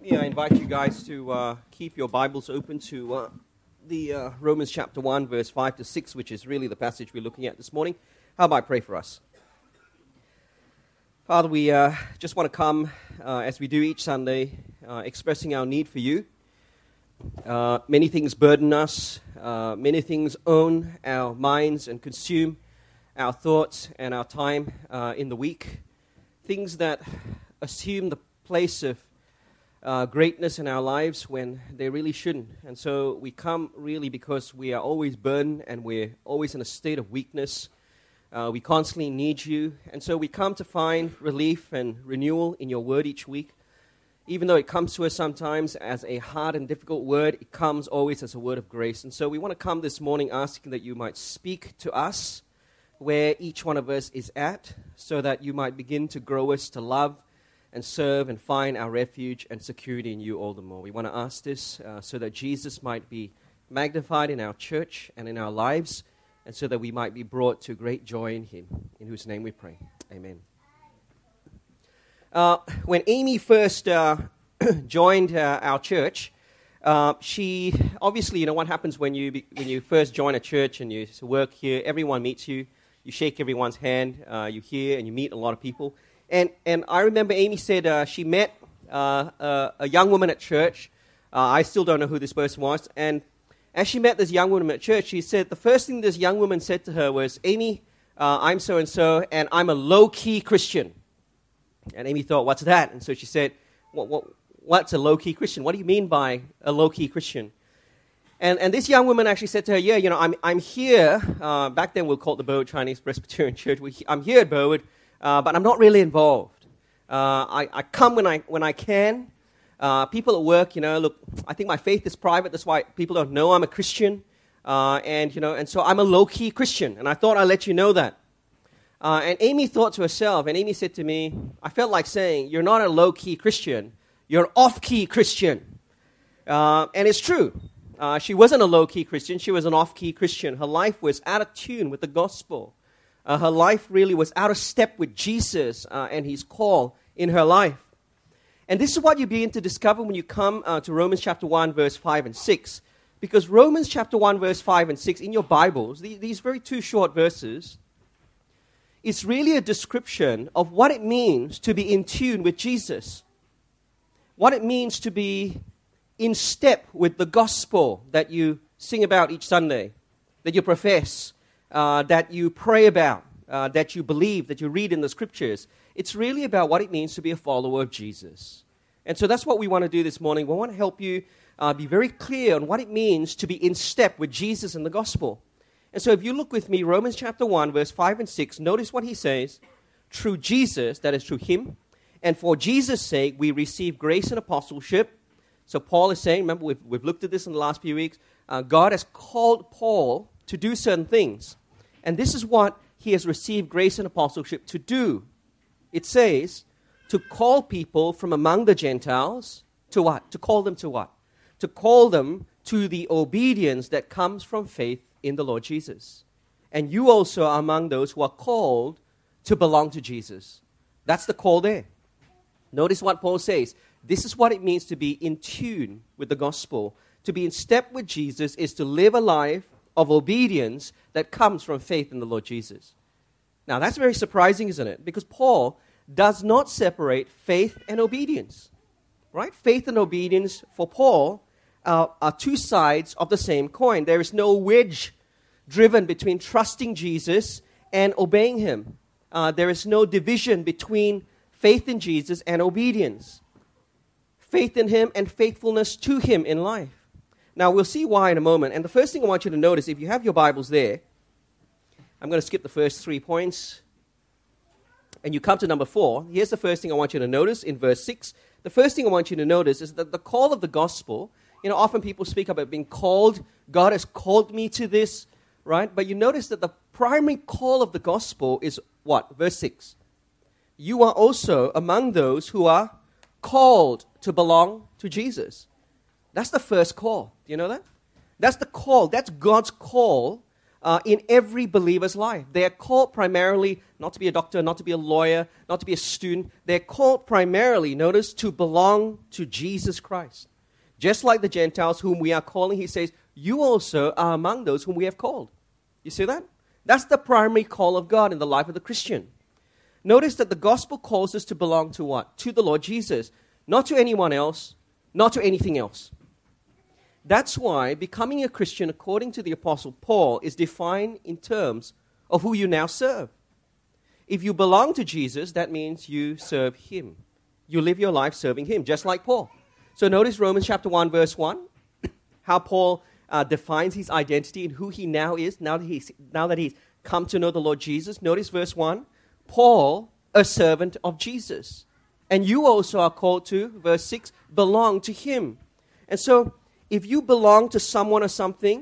I invite you guys to keep your Bibles open to the Romans chapter 1, verse 5 to 6, which is really the passage we're looking at this morning. How about I pray for us? Father, we just want to come, as we do each Sunday, expressing our need for you. Many things burden us. Many things own our minds and consume our thoughts and our time in the week. Things that assume the place of greatness in our lives when they really shouldn't. And so we come really because we are always burdened and we're always in a state of weakness. We constantly need you. And so we come to find relief and renewal in your word each week. Even though it comes to us sometimes as a hard and difficult word, it comes always as a word of grace. And so we want to come this morning asking that you might speak to us where each one of us is at, so that you might begin to grow us to love and serve and find our refuge and security in you all the more. We want to ask this so that Jesus might be magnified in our church and in our lives, and so that we might be brought to great joy in him, in whose name we pray. Amen. When Amy first joined our church, she obviously, what happens when you first join a church and you work here, everyone meets you, you shake everyone's hand, you hear and you meet a lot of people. And I remember Amy said she met a young woman at church. I still don't know who this person was. And as she met this young woman at church, she said the first thing this young woman said to her was, "Amy, I'm so-and-so, and I'm a low-key Christian." And Amy thought, "What's that?" And so she said, "What's a low-key Christian? What do you mean by a low-key Christian?" And this young woman actually said to her, "Yeah, I'm here." Back then we'll call it the Burwood Chinese Presbyterian Church. I'm here at Burwood. But I'm not really involved. I come when I can. People at work, look, I think my faith is private. That's why people don't know I'm a Christian. And so I'm a low-key Christian. And I thought I'd let you know that. And Amy thought to herself, and Amy said to me, I felt like saying, "You're not a low-key Christian. You're an off-key Christian." And it's true. She wasn't a low-key Christian. She was an off-key Christian. Her life was out of tune with the gospel. Her life really was out of step with Jesus and his call in her life. And this is what you begin to discover when you come to Romans chapter 1, verse 5 and 6. Because Romans chapter 1, verse 5 and 6, in your Bibles, these very two short verses, it's really a description of what it means to be in tune with Jesus. What it means to be in step with the gospel that you sing about each Sunday, that you profess, that you pray about, that you believe, that you read in the scriptures. It's really about what it means to be a follower of Jesus. And so that's what we want to do this morning. We want to help you be very clear on what it means to be in step with Jesus and the gospel. And so if you look with me, Romans chapter 1, verse 5 and 6, notice what he says. Through Jesus, that is through him, and for Jesus' sake, we receive grace and apostleship. So Paul is saying, remember we've looked at this in the last few weeks, God has called Paul to do certain things. And this is what he has received grace and apostleship to do. It says, to call people from among the Gentiles to what? To call them to what? To call them to the obedience that comes from faith in the Lord Jesus. And you also are among those who are called to belong to Jesus. That's the call there. Notice what Paul says. This is what it means to be in tune with the gospel. To be in step with Jesus is to live a life of obedience that comes from faith in the Lord Jesus. Now, that's very surprising, isn't it? Because Paul does not separate faith and obedience, right? Faith and obedience for Paul are two sides of the same coin. There is no wedge driven between trusting Jesus and obeying him. There is no division between faith in Jesus and obedience. Faith in him and faithfulness to him in life. Now, we'll see why in a moment. And the first thing I want you to notice, if you have your Bibles there, I'm going to skip the first 3 points. And you come to number 4. Here's the first thing I want you to notice in verse 6. The first thing I want you to notice is that the call of the gospel, often people speak about being called. God has called me to this, right? But you notice that the primary call of the gospel is what? Verse 6. You are also among those who are called to belong to Jesus. That's the first call. Do you know that? That's the call. That's God's call in every believer's life. They are called primarily not to be a doctor, not to be a lawyer, not to be a student. They're called primarily, notice, to belong to Jesus Christ. Just like the Gentiles whom we are calling, he says, you also are among those whom we have called. You see that? That's the primary call of God in the life of the Christian. Notice that the gospel calls us to belong to what? To the Lord Jesus. Not to anyone else, not to anything else. That's why becoming a Christian, according to the Apostle Paul, is defined in terms of who you now serve. If you belong to Jesus, that means you serve Him. You live your life serving Him, just like Paul. So notice Romans chapter 1, verse 1, how Paul defines his identity and who he now is, now that he's come to know the Lord Jesus. Notice verse 1, Paul, a servant of Jesus. And you also are called to, verse 6, belong to Him. And so, if you belong to someone or something,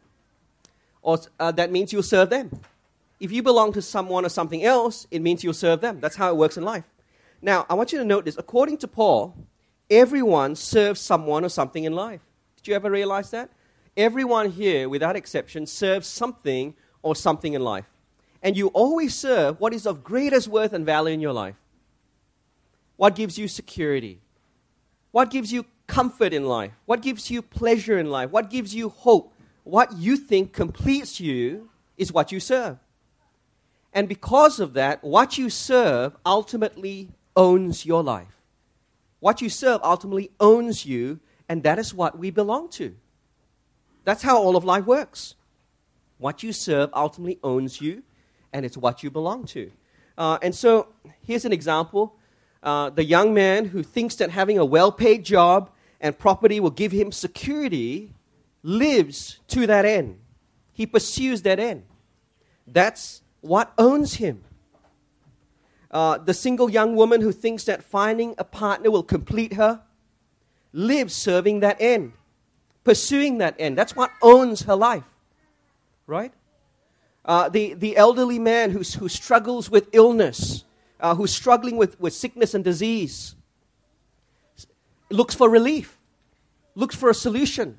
that means you'll serve them. If you belong to someone or something else, it means you'll serve them. That's how it works in life. Now, I want you to note this. According to Paul, everyone serves someone or something in life. Did you ever realize that? Everyone here, without exception, serves something or something in life. And you always serve what is of greatest worth and value in your life. What gives you security? What gives you comfort in life? What gives you pleasure in life? What gives you hope? What you think completes you is what you serve. And because of that, what you serve ultimately owns your life. What you serve ultimately owns you, and that is what we belong to. That's how all of life works. What you serve ultimately owns you, and it's what you belong to. And so, here's an example. The young man who thinks that having a well-paid job and property will give him security lives to that end. He pursues that end. That's what owns him. The single young woman who thinks that finding a partner will complete her lives serving that end, pursuing that end. That's what owns her life, right? The elderly man who struggles with illness, who's struggling with sickness and disease, looks for relief, looks for a solution.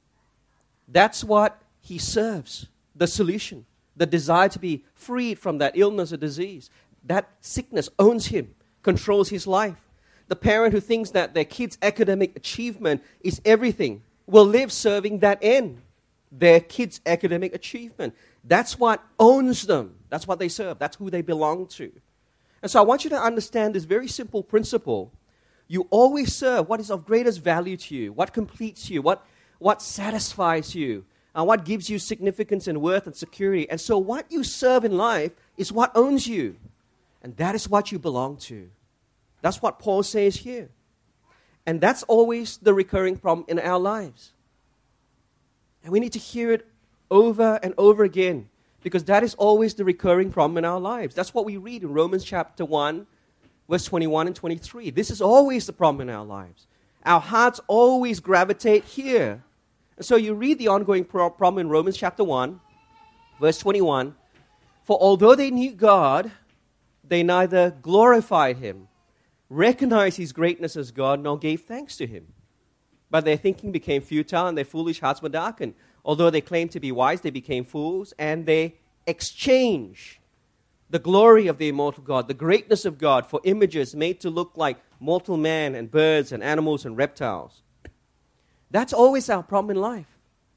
That's what he serves, the solution, the desire to be freed from that illness or disease. That sickness owns him, controls his life. The parent who thinks that their kid's academic achievement is everything will live serving that end, their kid's academic achievement. That's what owns them. That's what they serve. That's who they belong to. And so I want you to understand this very simple principle. You always serve what is of greatest value to you, what completes you, what satisfies you, what gives you significance and worth and security. And so what you serve in life is what owns you. And that is what you belong to. That's what Paul says here. And that's always the recurring problem in our lives. And we need to hear it over and over again, because that is always the recurring problem in our lives. That's what we read in Romans chapter 1, verse 21 and 23. This is always the problem in our lives. Our hearts always gravitate here. And so you read the ongoing problem in Romans chapter 1, verse 21. For although they knew God, they neither glorified Him, recognized His greatness as God, nor gave thanks to Him. But their thinking became futile, and their foolish hearts were darkened. Although they claimed to be wise, they became fools, and they exchanged the glory of the immortal God, the greatness of God, for images made to look like mortal man and birds and animals and reptiles. That's always our problem in life.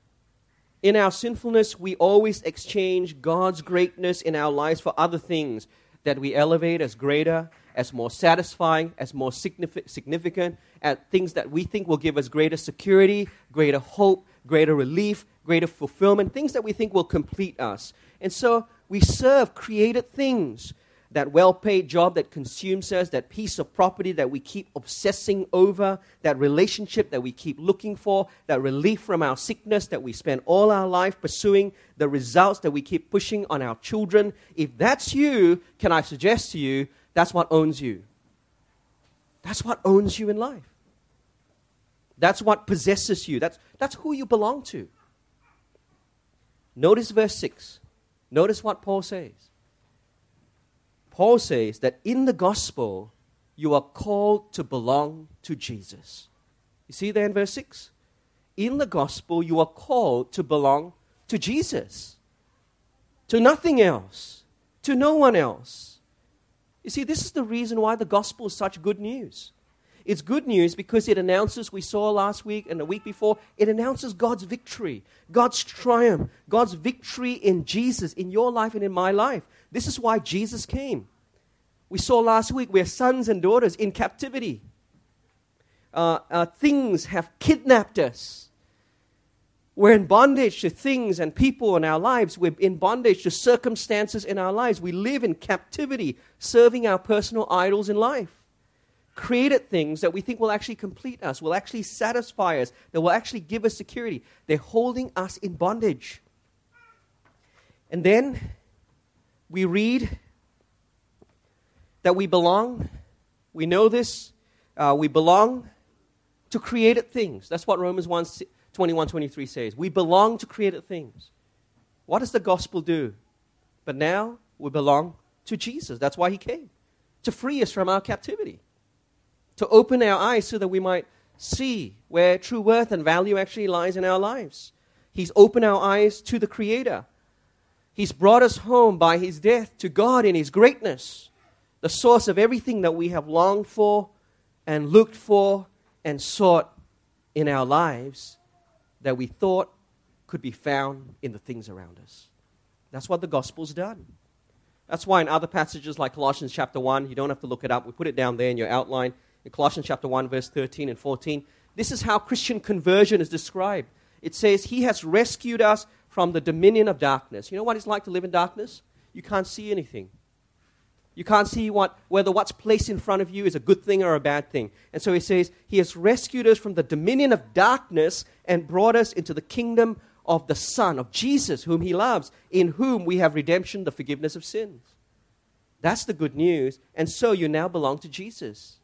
In our sinfulness, we always exchange God's greatness in our lives for other things that we elevate as greater, as more satisfying, as more significant, as things that we think will give us greater security, greater hope, greater relief, greater fulfillment, things that we think will complete us. And so we serve created things, that well-paid job that consumes us, that piece of property that we keep obsessing over, that relationship that we keep looking for, that relief from our sickness that we spend all our life pursuing, the results that we keep pushing on our children. If that's you, can I suggest to you, that's what owns you. That's what owns you in life. That's what possesses you. That's who you belong to. Notice verse 6. Notice what Paul says. Paul says that in the gospel, you are called to belong to Jesus. You see there in verse 6? In the gospel, you are called to belong to Jesus. to nothing else, to no one else. You see, this is the reason why the gospel is such good news. It's good news because it announces, we saw last week and the week before, it announces God's victory, God's triumph, God's victory in Jesus, in your life and in my life. This is why Jesus came. We saw last week we're sons and daughters in captivity. Things have kidnapped us. We're in bondage to things and people in our lives. We're in bondage to circumstances in our lives. We live in captivity, serving our personal idols in life. Created things that we think will actually complete us, will actually satisfy us, that will actually give us security. They're holding us in bondage. And then we read that we belong. We know this. We belong to created things. That's what Romans 1:21-23 says. We belong to created things. What does the gospel do? But now we belong to Jesus. That's why he came, to free us from our captivity, to open our eyes so that we might see where true worth and value actually lies in our lives. He's opened our eyes to the Creator. He's brought us home by his death to God in his greatness, the source of everything that we have longed for and looked for and sought in our lives that we thought could be found in the things around us. That's what the gospel's done. That's why in other passages like Colossians chapter 1, you don't have to look it up, we put it down there in your outline, in Colossians chapter 1, verse 13 and 14, this is how Christian conversion is described. It says, he has rescued us from the dominion of darkness. You know what it's like to live in darkness? You can't see anything. You can't see whether what's placed in front of you is a good thing or a bad thing. And so he says, he has rescued us from the dominion of darkness and brought us into the kingdom of the Son, of Jesus, whom he loves, in whom we have redemption, the forgiveness of sins. That's the good news. And so you now belong to Jesus.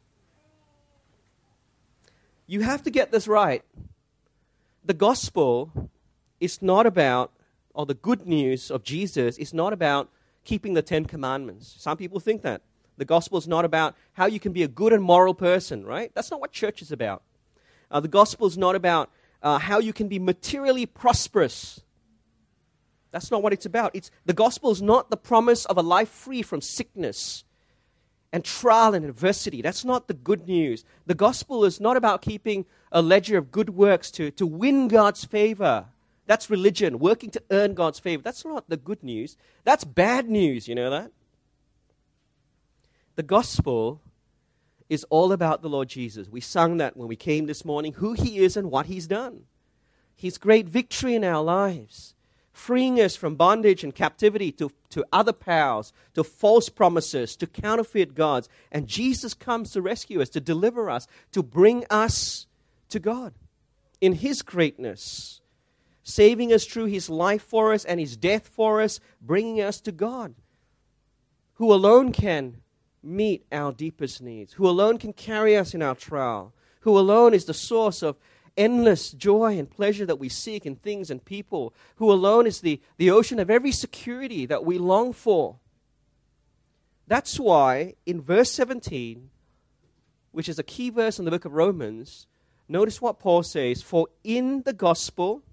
You have to get this right. The gospel is not about, or the good news of Jesus is not about keeping the 10 Commandments. Some people think that. The gospel is not about how you can be a good and moral person, right? That's not what church is about. The gospel is not about how you can be materially prosperous. That's not what it's about. The gospel is not the promise of a life free from sickness and trial and adversity. That's not the good news. The gospel is not about keeping a ledger of good works to win God's favor. That's religion, working to earn God's favor. That's not the good news. That's bad news, you know that? The gospel is all about the Lord Jesus. We sung that when we came this morning, who he is and what he's done. His great victory in our lives, freeing us from bondage and captivity to other powers, to false promises, to counterfeit gods. And Jesus comes to rescue us, to deliver us, to bring us to God in his greatness, saving us through his life for us and his death for us, bringing us to God, who alone can meet our deepest needs, who alone can carry us in our trial, who alone is the source of endless joy and pleasure that we seek in things and people, who alone is the ocean of every security that we long for. That's why in verse 17, which is a key verse in the book of Romans, notice what Paul says, for in the gospel,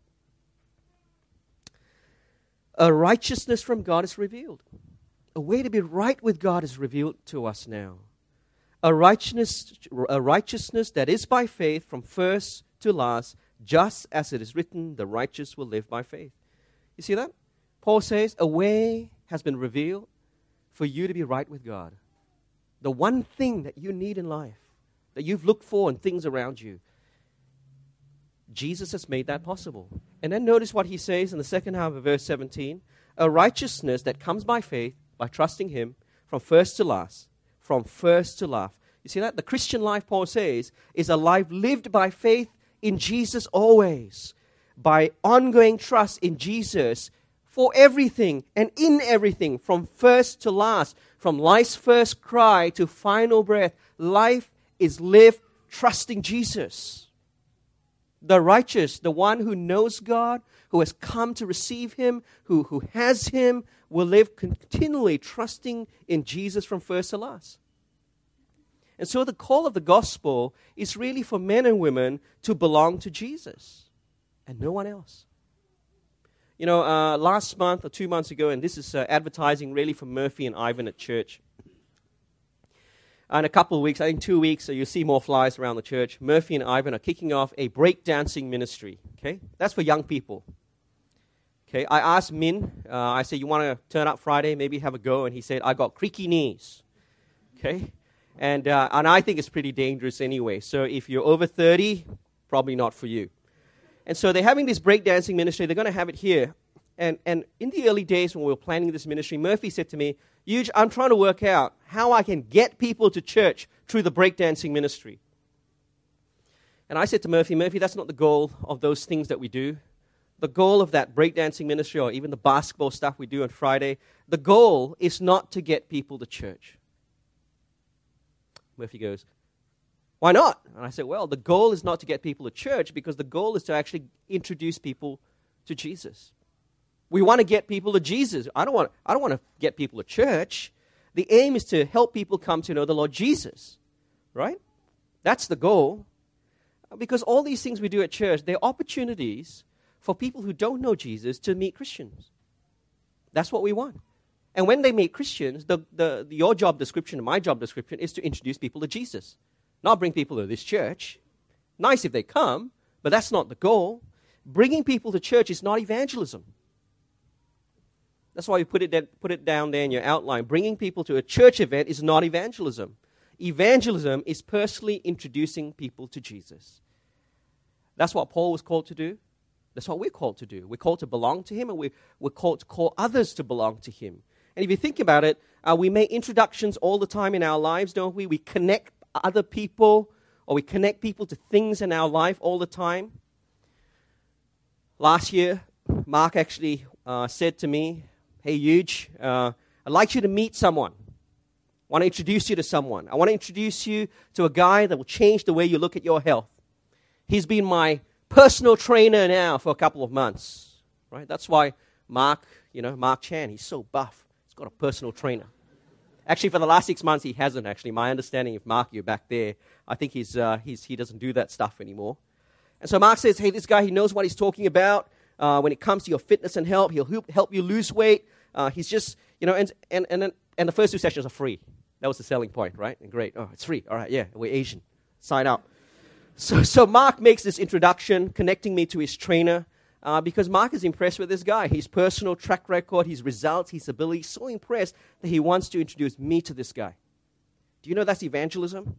a righteousness from God is revealed. A way to be right with God is revealed to us now. A righteousness that is by faith from first to last, just as it is written, the righteous will live by faith. You see that? Paul says, a way has been revealed for you to be right with God. The one thing that you need in life, that you've looked for in things around you, Jesus has made that possible. And then notice what he says in the second half of verse 17. A righteousness that comes by faith, by trusting him, from first to last. From first to last. You see that? The Christian life, Paul says, is a life lived by faith in Jesus always. By ongoing trust in Jesus for everything and in everything, from first to last. From life's first cry to final breath. Life is lived trusting Jesus. The righteous, the one who knows God, who has come to receive him, who has him, will live continually trusting in Jesus from first to last. And so the call of the gospel is really for men and women to belong to Jesus and no one else. Last month or 2 months ago, and this is advertising really for Murphy and Ivan at church. In a couple of weeks, I think 2 weeks, so you'll see more flyers around the church. Murphy and Ivan are kicking off a breakdancing ministry. Okay, that's for young people. Okay, I asked Min. I said, "You want to turn up Friday? Maybe have a go." And he said, "I got creaky knees." Okay, and I think it's pretty dangerous anyway. So if you're over 30, probably not for you. And so they're having this breakdancing ministry. They're going to have it here. And in the early days when we were planning this ministry, Murphy said to me, "Huge, I'm trying to work out how I can get people to church through the breakdancing ministry." And I said to Murphy, "That's not the goal of those things that we do. The goal of that breakdancing ministry or even the basketball stuff we do on Friday, the goal is not to get people to church." Murphy goes, "Why not?" And I said, "Well, the goal is not to get people to church because the goal is to actually introduce people to Jesus. We want to get people to Jesus. I don't want to get people to church. The aim is to help people come to know the Lord Jesus, right? That's the goal. Because all these things we do at church, they're opportunities for people who don't know Jesus to meet Christians. That's what we want. And when they meet Christians, your job description and my job description is to introduce people to Jesus, not bring people to this church. Nice if they come, but that's not the goal. Bringing people to church is not evangelism. That's why we put it down there in your outline. Bringing people to a church event is not evangelism. Evangelism is personally introducing people to Jesus. That's what Paul was called to do. That's what we're called to do. We're called to belong to him, and we're called to call others to belong to him. And if you think about it, we make introductions all the time in our lives, don't we? We connect other people, or we connect people to things in our life all the time. Last year, Mark actually said to me, "Hey, Huge, I'd like you to meet someone. I want to introduce you to someone. I want to introduce you to a guy that will change the way you look at your health. He's been my personal trainer now for a couple of months." Right? That's why Mark Chan, he's so buff. He's got a personal trainer. Actually, for the last 6 months, he hasn't, actually. My understanding, if Mark, you're back there, I think he doesn't do that stuff anymore. And so Mark says, "Hey, this guy, he knows what he's talking about. When it comes to your fitness and health, he'll help you lose weight. He's just, and the first 2 sessions are free." That was the selling point, right? And great. Oh, it's free. All right, yeah, we're Asian. Sign up. So Mark makes this introduction, connecting me to his trainer, because Mark is impressed with this guy. His personal track record, his results, his ability, so impressed that he wants to introduce me to this guy. Do you know that's evangelism?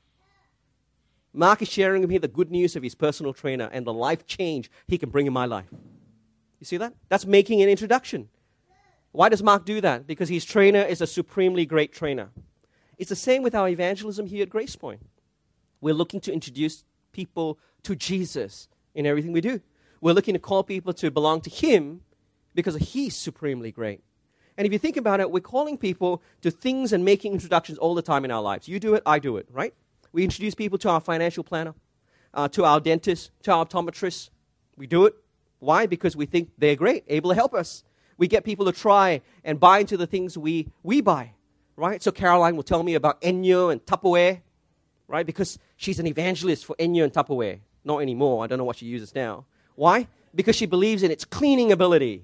Mark is sharing with me the good news of his personal trainer and the life change he can bring in my life. You see that? That's making an introduction. Why does Mark do that? Because his trainer is a supremely great trainer. It's the same with our evangelism here at Grace Point. We're looking to introduce people to Jesus in everything we do. We're looking to call people to belong to him because he's supremely great. And if you think about it, we're calling people to things and making introductions all the time in our lives. You do it, I do it, right? We introduce people to our financial planner, to our dentist, to our optometrist. We do it. Why? Because we think they're great, able to help us. We get people to try and buy into the things we buy, right? So Caroline will tell me about Enyo and Tupperware, right? Because she's an evangelist for Enyo and Tupperware. Not anymore. I don't know what she uses now. Why? Because she believes in its cleaning ability.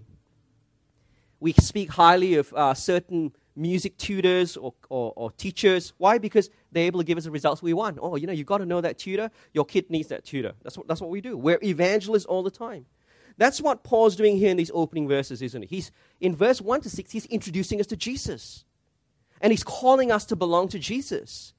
We speak highly of certain music tutors or teachers. Why? Because they're able to give us the results we want. Oh, you've got to know that tutor. Your kid needs that tutor. That's what we do. We're evangelists all the time. That's what Paul's doing here in these opening verses, isn't it? He's in verse 1 to 6, he's introducing us to Jesus. And he's calling us to belong to Jesus.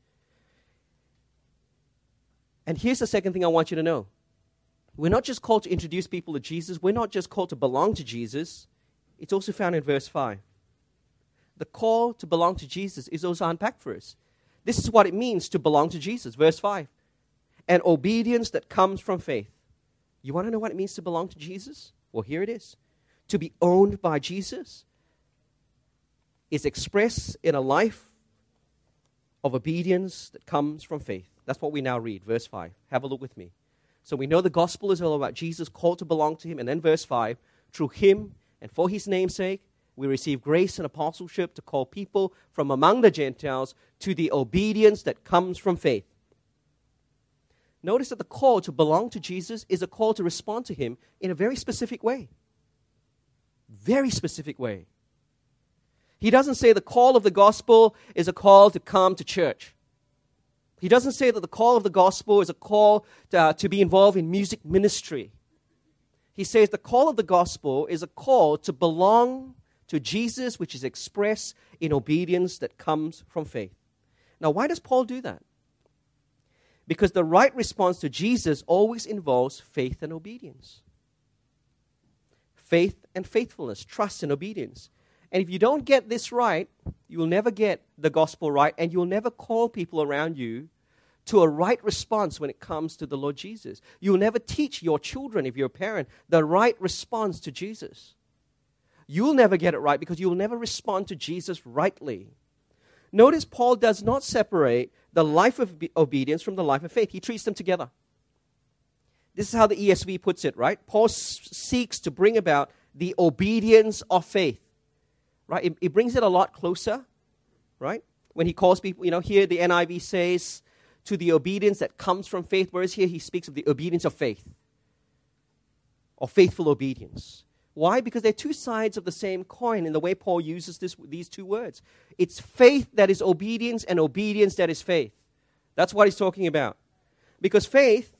And here's the second thing I want you to know. We're not just called to introduce people to Jesus. We're not just called to belong to Jesus. It's also found in verse 5. The call to belong to Jesus is also unpacked for us. This is what it means to belong to Jesus. Verse 5. An obedience that comes from faith. You want to know what it means to belong to Jesus? Well, here it is. To be owned by Jesus is expressed in a life of obedience that comes from faith. That's what we now read, verse 5. Have a look with me. So we know the gospel is all about Jesus, called to belong to him. And then verse 5, through him and for his name's sake, we receive grace and apostleship to call people from among the Gentiles to the obedience that comes from faith. Notice that the call to belong to Jesus is a call to respond to him in a very specific way. Very specific way. He doesn't say the call of the gospel is a call to come to church. He doesn't say that the call of the gospel is a call to be involved in music ministry. He says the call of the gospel is a call to belong to Jesus, which is expressed in obedience that comes from faith. Now, why does Paul do that? Because the right response to Jesus always involves faith and obedience. Faith and faithfulness, trust and obedience. And if you don't get this right, you will never get the gospel right, and you'll never call people around you to a right response when it comes to the Lord Jesus. You'll never teach your children, if you're a parent, the right response to Jesus. You'll never get it right because you'll never respond to Jesus rightly. Notice Paul does not separate the life of obedience from the life of faith. He treats them together. This is how the ESV puts it, right? Paul seeks to bring about the obedience of faith, right? It brings it a lot closer, right? When he calls people, here the NIV says, to the obedience that comes from faith, whereas here he speaks of the obedience of faith, or faithful obedience. Why? Because they're two sides of the same coin in the way Paul uses these two words. It's faith that is obedience and obedience that is faith. That's what he's talking about. Because faith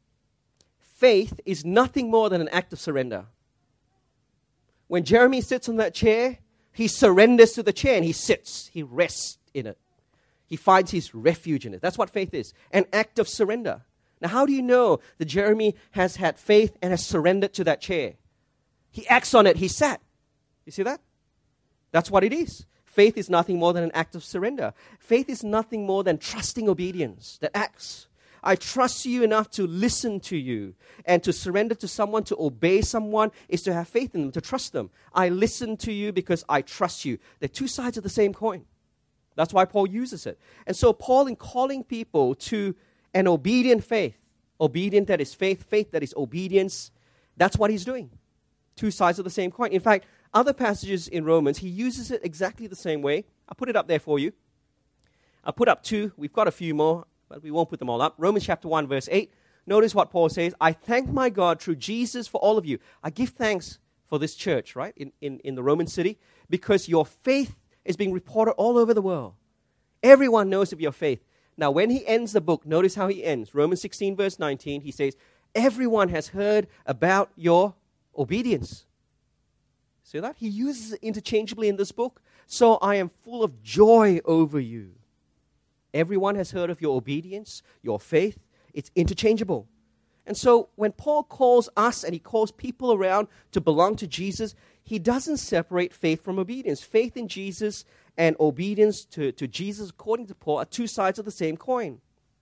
is nothing more than an act of surrender. When Jeremy sits on that chair, he surrenders to the chair and he sits, he rests in it. He finds his refuge in it. That's what faith is, an act of surrender. Now, how do you know that Jeremy has had faith and has surrendered to that chair? He acts on it, he sat. You see that? That's what it is. Faith is nothing more than an act of surrender. Faith is nothing more than trusting obedience that acts. I trust you enough to listen to you, and to surrender to someone, to obey someone, is to have faith in them, to trust them. I listen to you because I trust you. They're two sides of the same coin. That's why Paul uses it. And so Paul, in calling people to an obedient faith, obedient that is faith, faith that is obedience, that's what he's doing. Two sides of the same coin. In fact, other passages in Romans, he uses it exactly the same way. I'll put it up there for you. I'll put up two. We've got a few more, but we won't put them all up. Romans chapter 1, verse 8. Notice what Paul says. I thank my God through Jesus for all of you. I give thanks for this church, right, in the Roman city, because your faith is being reported all over the world. Everyone knows of your faith. Now, when he ends the book, notice how he ends. Romans 16, verse 19, he says, everyone has heard about your obedience. See that? He uses it interchangeably in this book. So I am full of joy over you. Everyone has heard of your obedience, your faith. It's interchangeable. And so when Paul calls us and he calls people around to belong to Jesus, he doesn't separate faith from obedience. Faith in Jesus and obedience to Jesus, according to Paul, are two sides of the same coin.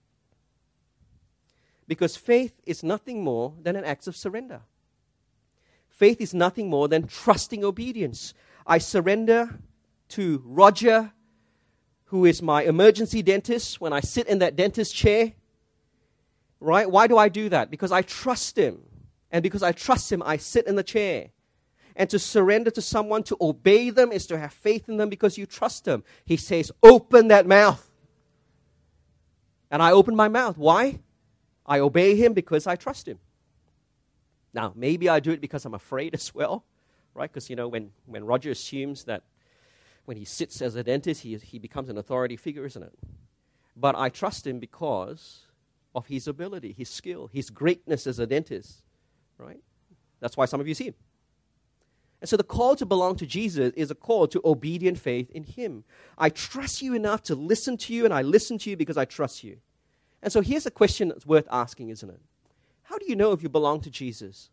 Because faith is nothing more than an act of surrender. Faith is nothing more than trusting obedience. I surrender to Roger, who is my emergency dentist, when I sit in that dentist chair. Right? Why do I do that? Because I trust him. And because I trust him, I sit in the chair. And to surrender to someone, to obey them, is to have faith in them because you trust them. He says, open that mouth. And I open my mouth. Why? I obey him because I trust him. Now, maybe I do it because I'm afraid as well, right? Because, when Roger assumes that when he sits as a dentist, he becomes an authority figure, isn't it? But I trust him because of his ability, his skill, his greatness as a dentist, right? That's why some of you see him. And so the call to belong to Jesus is a call to obedient faith in him. I trust you enough to listen to you, and I listen to you because I trust you. And so here's a question that's worth asking, isn't it? How do you know if you belong to Jesus?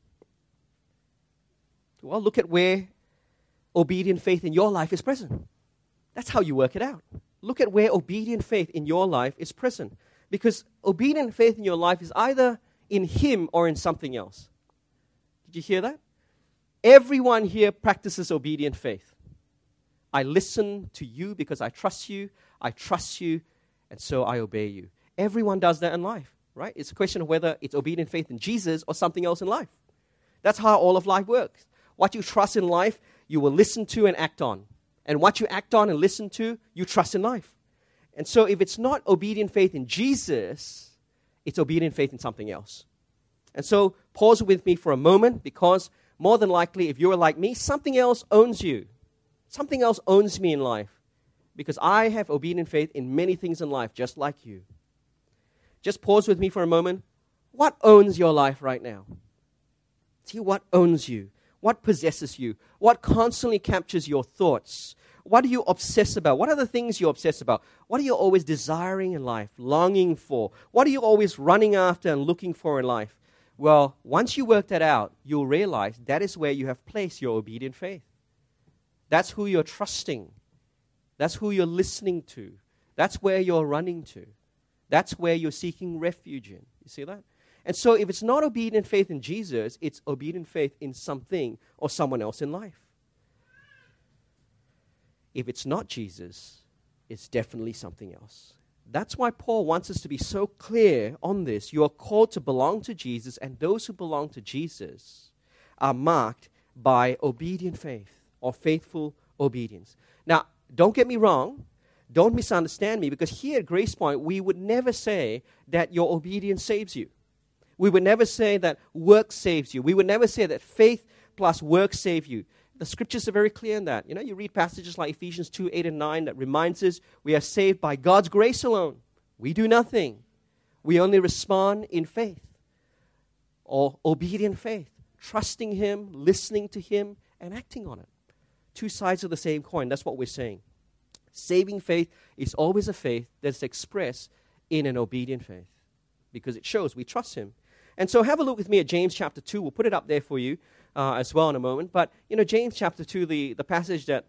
Well, look at where obedient faith in your life is present. That's how you work it out. Look at where obedient faith in your life is present. Because obedient faith in your life is either in him or in something else. Did you hear that? Everyone here practices obedient faith. I listen to you because I trust you, and so I obey you. Everyone does that in life, right? It's a question of whether it's obedient faith in Jesus or something else in life. That's how all of life works. What you trust in life, you will listen to and act on. And what you act on and listen to, you trust in life. And so if it's not obedient faith in Jesus, it's obedient faith in something else. And so pause with me for a moment, because more than likely, if you're like me, something else owns you. Something else owns me in life. Because I have obedient faith in many things in life, just like you. Just pause with me for a moment. What owns your life right now? See, what owns you? What possesses you? What constantly captures your thoughts? What do you obsess about? What are the things you obsess about? What are you always desiring in life, longing for? What are you always running after and looking for in life? Well, once you work that out, you'll realize that is where you have placed your obedient faith. That's who you're trusting. That's who you're listening to. That's where you're running to. That's where you're seeking refuge in. You see that? And so if it's not obedient faith in Jesus, it's obedient faith in something or someone else in life. If it's not Jesus, it's definitely something else. That's why Paul wants us to be so clear on this. You are called to belong to Jesus, and those who belong to Jesus are marked by obedient faith or faithful obedience. Now, don't get me wrong. Don't misunderstand me, because here at Grace Point, we would never say that your obedience saves you. We would never say that work saves you. We would never say that faith plus work save you. The scriptures are very clear in that. You know, you read passages like Ephesians 2, 8 and 9 that reminds us we are saved by God's grace alone. We do nothing. We only respond in faith or obedient faith, trusting Him, listening to Him, and acting on it. Two sides of the same coin. That's what we're saying. Saving faith is always a faith that's expressed in an obedient faith because it shows we trust Him. And so have a look with me at James chapter 2. We'll put it up there for you as well in a moment. But, you know, James chapter 2, the passage that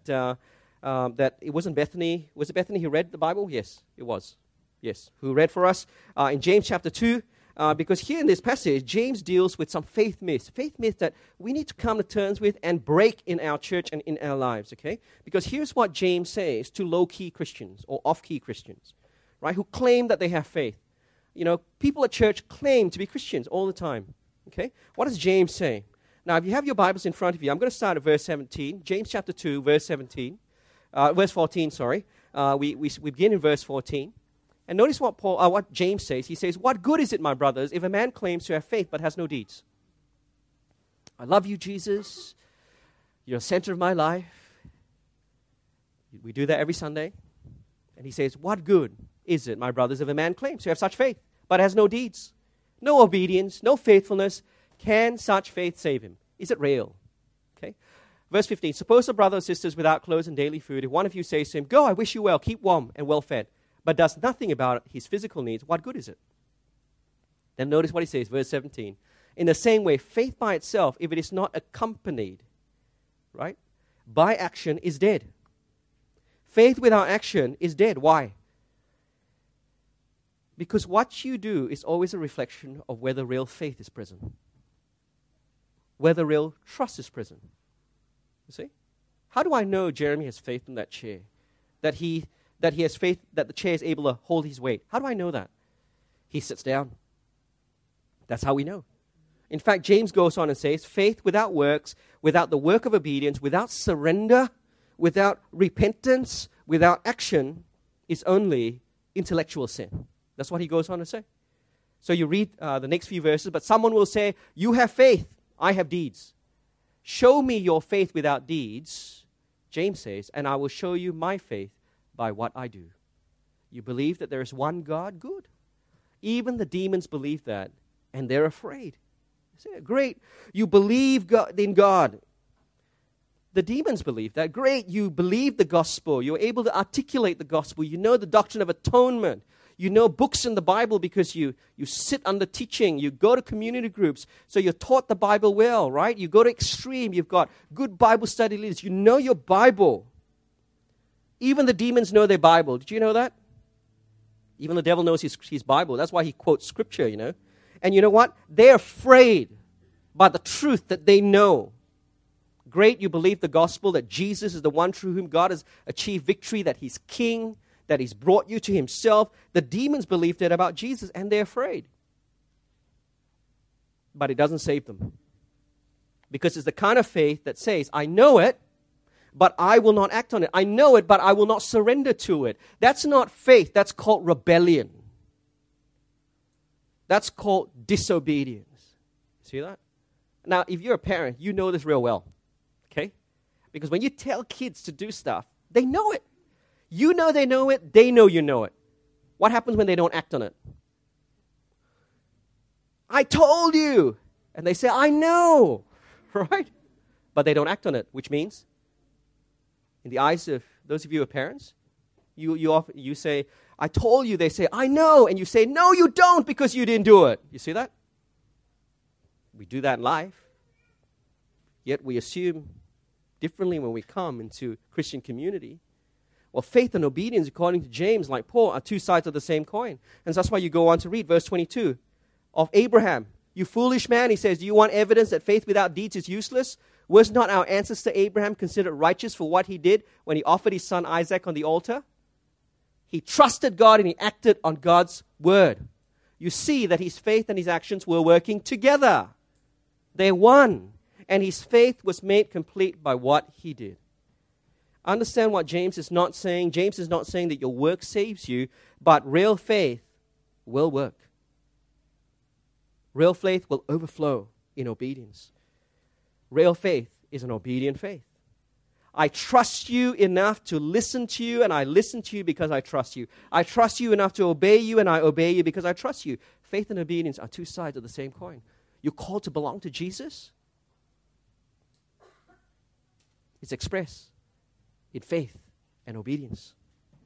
it wasn't Bethany. Was it Bethany who read the Bible? Yes, it was. Yes, who read for us in James chapter 2. Because here in this passage, James deals with some faith myths that we need to come to terms with and break in our church and in our lives, okay? Because here's what James says to low-key Christians or off-key Christians, right, who claim that they have faith. You know, people at church claim to be Christians all the time, okay? What does James say? Now, if you have your Bibles in front of you, I'm going to start at verse 17, James chapter 2, verse 14, sorry. We begin in verse 14. And notice what James says. He says, "What good is it, my brothers, if a man claims to have faith but has no deeds? I love you, Jesus. You're the center of my life." We do that every Sunday. And he says, "What good is it, my brothers, if a man claims to have such faith but has no deeds? No obedience, no faithfulness. Can such faith save him? Is it real?" Okay. Verse 15, "Suppose a brother or sister is without clothes and daily food. If one of you says to him, 'Go, I wish you well, keep warm and well fed,' but does nothing about his physical needs, what good is it?" Then notice what he says, verse 17. "In the same way, faith by itself, if it is not accompanied, right, by action, is dead. Faith without action is dead." Why? Because what you do is always a reflection of whether real faith is present, whether real trust is present. You see? How do I know Jeremy has faith in that chair? That he has faith that the chair is able to hold his weight. How do I know that? He sits down. That's how we know. In fact, James goes on and says, faith without works, without the work of obedience, without surrender, without repentance, without action, is only intellectual sin. That's what he goes on to say. So you read the next few verses, but someone will say, "You have faith, I have deeds. Show me your faith without deeds," James says, "and I will show you my faith by what I do." You believe that there is one God? Good. Even the demons believe that, and they're afraid. Great. You believe in God. The demons believe that. Great. You believe the gospel. You're able to articulate the gospel. You know the doctrine of atonement. You know books in the Bible because you sit under teaching. You go to community groups, so you're taught the Bible well, right? You go to Extreme. You've got good Bible study leaders. You know your Bible. Even the demons know their Bible. Did you know that? Even the devil knows his Bible. That's why he quotes Scripture, you know. And you know what? They're afraid by the truth that they know. Great, you believe the gospel that Jesus is the one through whom God has achieved victory, that He's King, that He's brought you to Himself. The demons believe that about Jesus, and they're afraid. But it doesn't save them. Because it's the kind of faith that says, I know it, but I will not act on it. I know it, but I will not surrender to it. That's not faith. That's called rebellion. That's called disobedience. See that? Now, if you're a parent, you know this real well, okay? Because when you tell kids to do stuff, they know it. You know they know it. They know you know it. What happens when they don't act on it? I told you. And they say, I know, right? But they don't act on it, which means, in the eyes of those of you who are parents, you say, I told you. They say, I know. And you say, no, you don't, because you didn't do it. You see that? We do that in life. Yet we assume differently when we come into Christian community. Well, faith and obedience, according to James, like Paul, are two sides of the same coin. And that's why you go on to read verse 22 of Abraham. You foolish man, he says, do you want evidence that faith without deeds is useless? Was not our ancestor Abraham considered righteous for what he did when he offered his son Isaac on the altar? He trusted God and he acted on God's word. You see that his faith and his actions were working together. They're one. And his faith was made complete by what he did. Understand what James is not saying. James is not saying that your work saves you, but real faith will work. Real faith will overflow in obedience. Real faith is an obedient faith. I trust you enough to listen to you, and I listen to you because I trust you. I trust you enough to obey you, and I obey you because I trust you. Faith and obedience are two sides of the same coin. You're called to belong to Jesus. It's expressed in faith and obedience.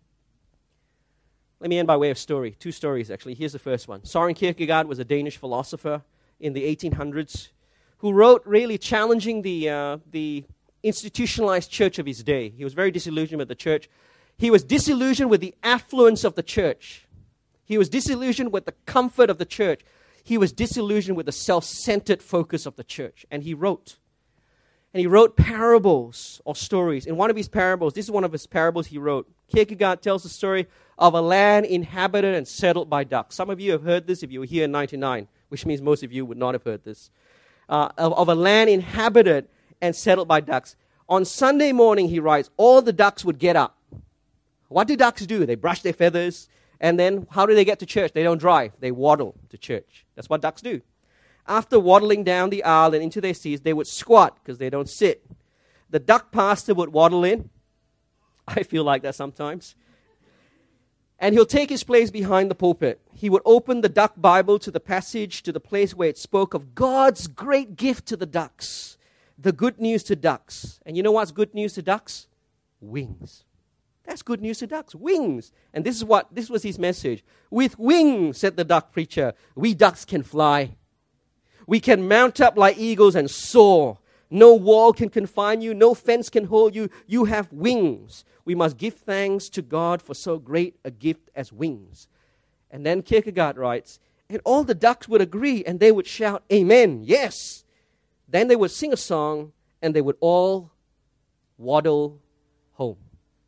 Let me end by way of story. Two stories, actually. Here's the first one. Søren Kierkegaard was a Danish philosopher in the 1800s who wrote really challenging the institutionalized church of his day. He was very disillusioned with the church. He was disillusioned with the affluence of the church. He was disillusioned with the comfort of the church. He was disillusioned with the self-centered focus of the church. And he wrote parables or stories. In one of his parables, this is one of his parables he wrote. Kierkegaard tells the story of a land inhabited and settled by ducks. Some of you have heard this if you were here in 99, which means most of you would not have heard this. Of a land inhabited and settled by ducks. On Sunday morning, he writes, all the ducks would get up. What do ducks do? They brush their feathers, and then how do they get to church? They don't drive. They waddle to church. That's what ducks do. After waddling down the aisle and into their seats, they would squat because they don't sit. The duck pastor would waddle in. I feel like that sometimes. And he'll take his place behind the pulpit. He would open the duck Bible to the passage, to the place where it spoke of God's great gift to the ducks. The good news to ducks. And you know what's good news to ducks? Wings. That's good news to ducks. Wings. And this was his message. With wings, said the duck preacher, we ducks can fly. We can mount up like eagles and soar. No wall can confine you. No fence can hold you. You have wings. We must give thanks to God for so great a gift as wings. And then Kierkegaard writes, and all the ducks would agree and they would shout, Amen, yes. Then they would sing a song and they would all waddle home.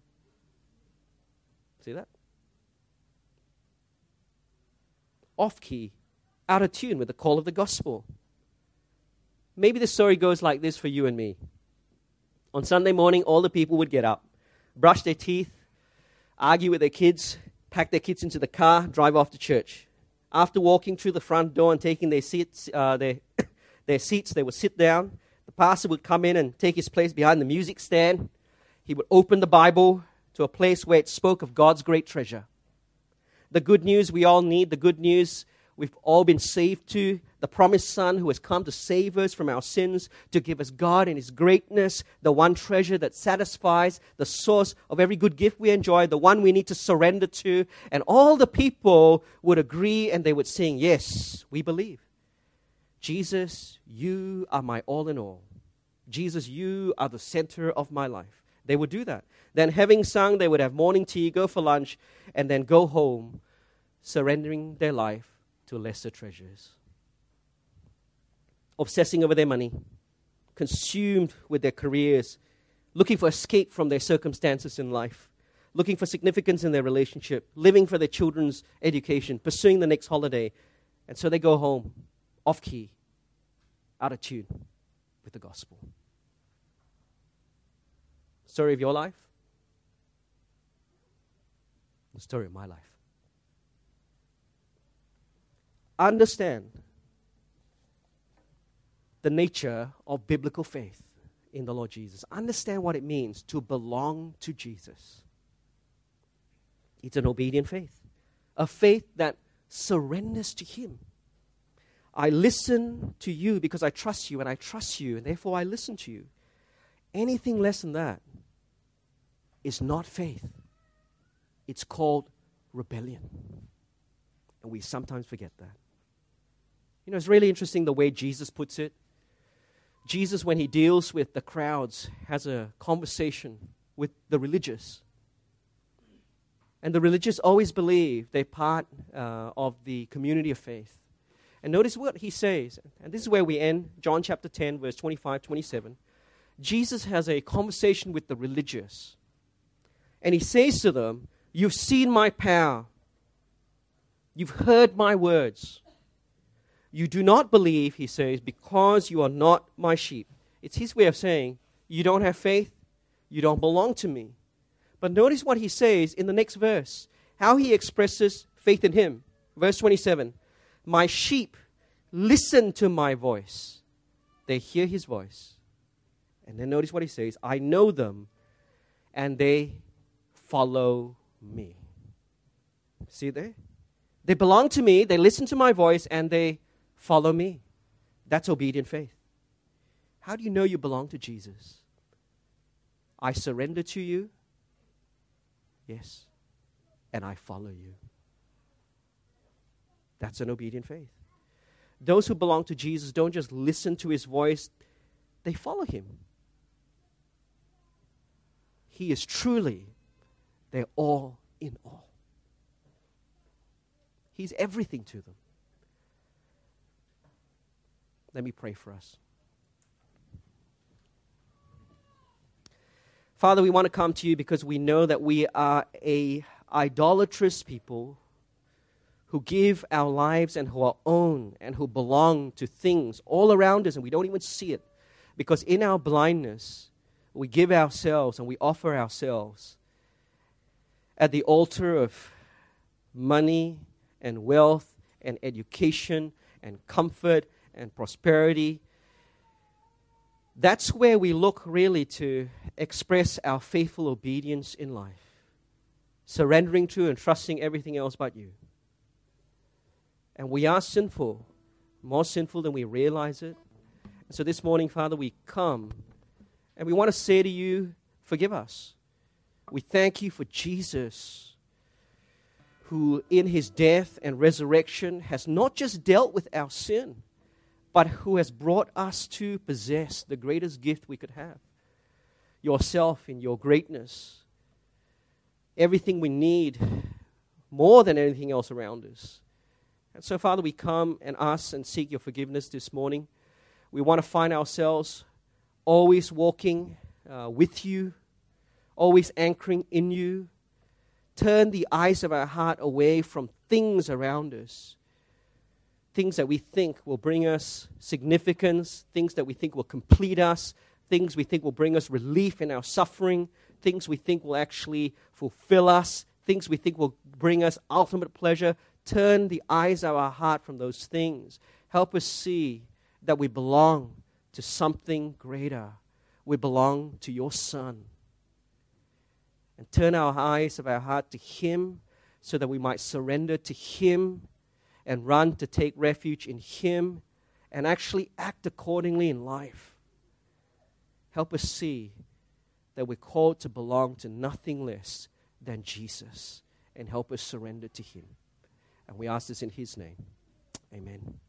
See that? Off key, out of tune with the call of the gospel. Maybe the story goes like this for you and me. On Sunday morning, all the people would get up, brush their teeth, argue with their kids, pack their kids into the car, drive off to church. After walking through the front door and taking their seats, their seats, they would sit down. The pastor would come in and take his place behind the music stand. He would open the Bible to a place where it spoke of God's great treasure. The good news we all need, the good news we've all been saved to, the promised Son who has come to save us from our sins, to give us God and His greatness, the one treasure that satisfies, the source of every good gift we enjoy, the one we need to surrender to. And all the people would agree and they would sing, yes, we believe. Jesus, you are my all in all. Jesus, you are the center of my life. They would do that. Then having sung, they would have morning tea, go for lunch, and then go home, surrendering their life to lesser treasures. Obsessing over their money, consumed with their careers, looking for escape from their circumstances in life, looking for significance in their relationship, living for their children's education, pursuing the next holiday. And so they go home, off key, out of tune with the gospel. Story of your life? The story of my life. Understand the nature of biblical faith in the Lord Jesus. Understand what it means to belong to Jesus. It's an obedient faith, a faith that surrenders to Him. I listen to you because I trust you, and I trust you, and therefore I listen to you. Anything less than that is not faith. It's called rebellion. And we sometimes forget that. You know, it's really interesting the way Jesus puts it. Jesus, when He deals with the crowds, has a conversation with the religious. And the religious always believe they're part of the community of faith. And notice what He says. And this is where we end, John chapter 10, verse 25, 27. Jesus has a conversation with the religious. And He says to them, you've seen my power. You've heard my words. You do not believe, He says, because you are not my sheep. It's His way of saying, you don't have faith, you don't belong to me. But notice what He says in the next verse, how He expresses faith in Him. Verse 27, my sheep listen to my voice. They hear His voice. And then notice what He says, I know them, and they follow me. See there? They belong to me, they listen to my voice, and they follow me. That's obedient faith. How do you know you belong to Jesus? I surrender to you, yes, and I follow you. That's an obedient faith. Those who belong to Jesus don't just listen to His voice, they follow Him. He is truly their all in all. He's everything to them. Let me pray for us. Father, we want to come to you because we know that we are a idolatrous people who give our lives and who are owned and who belong to things all around us, and we don't even see it. Because in our blindness, we give ourselves and we offer ourselves at the altar of money and wealth and education and comfort and prosperity. That's where we look really to express our faithful obedience in life, surrendering to and trusting everything else but you. And we are sinful, more sinful than we realize it. And so this morning, Father, we come and we want to say to you, forgive us. We thank you for Jesus, who in His death and resurrection has not just dealt with our sin, but who has brought us to possess the greatest gift we could have. Yourself in your greatness. Everything we need more than anything else around us. And so, Father, we come and ask and seek your forgiveness this morning. We want to find ourselves always walking with you, always anchoring in you. Turn the eyes of our heart away from things around us. Things that we think will bring us significance, things that we think will complete us, things we think will bring us relief in our suffering, things we think will actually fulfill us, things we think will bring us ultimate pleasure. Turn the eyes of our heart from those things. Help us see that we belong to something greater. We belong to your Son. And turn our eyes of our heart to Him so that we might surrender to Him and run to take refuge in Him and actually act accordingly in life. Help us see that we're called to belong to nothing less than Jesus, and help us surrender to Him. And we ask this in His name. Amen.